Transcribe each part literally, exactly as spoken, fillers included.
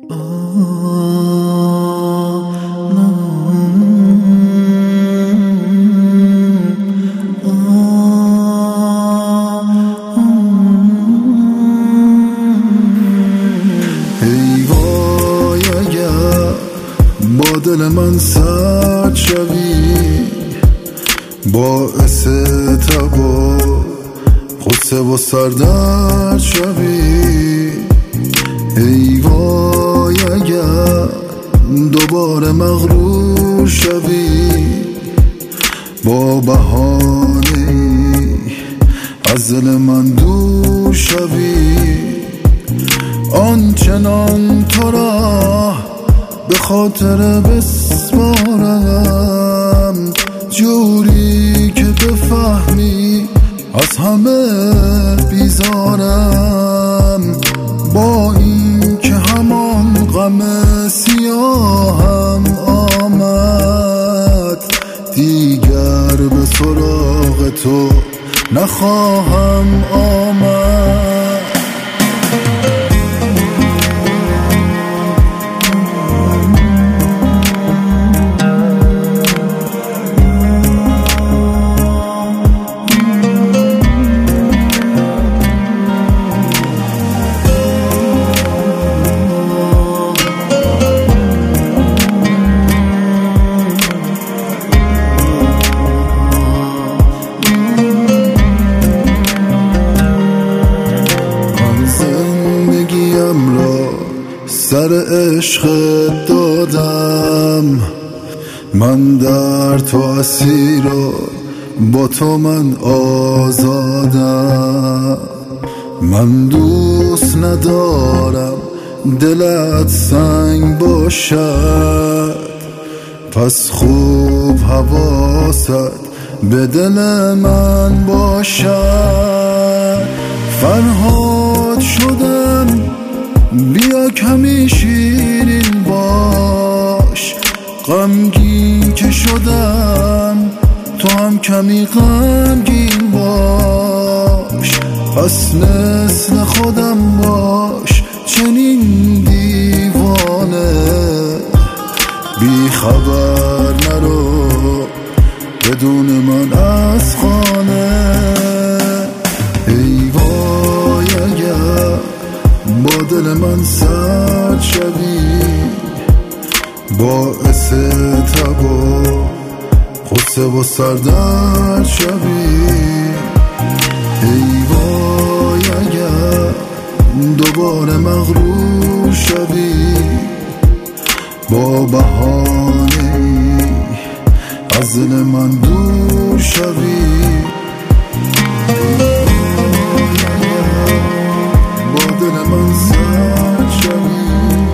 ای وای اگر با دل من سرد شوی، باعث تب و غصه و سردرد شوی. ای وای اگر دوباره مغرور شوی، با بهانه ای از دل من دور شوی. آنچنان تو را به خاطر بسپارم، جوری که بفهمی از همه بیزارم. با این که همان غم سیاهم آمد، دیگر به سراغ تو نخواهم آمد. سر عشق دادم، من در تو اسیر و با تو من آزادم. من دوست ندارم دلت سنگ باشد، پس خوب حواست به دل من باشد. فرهاد شدم بیا کمی شیرین باش، غمگین که شدم تو هم کمی غمگین باش. پس مثل خودم باش چنین دیوانه، بی خبر نرو بدون من از خانه. ای وای اگر با دل من سرد شوی، باعث تب و غصه و سردرد شوی. ای وای اگر دوباره مغرور شوی، با بهانه ای از دل من دور شوی. من سرد شوی،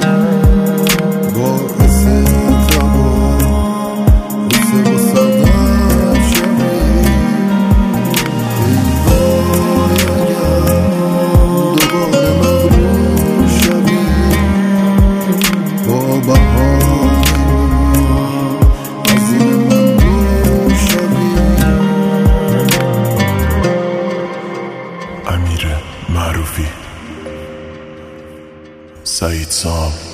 باعث تب و غصه و سردرد شوی. ای وای اگر دوباره مغرور شوی، با بهانه از دل من دور شوی. امیر معروفی، سعید صاحب.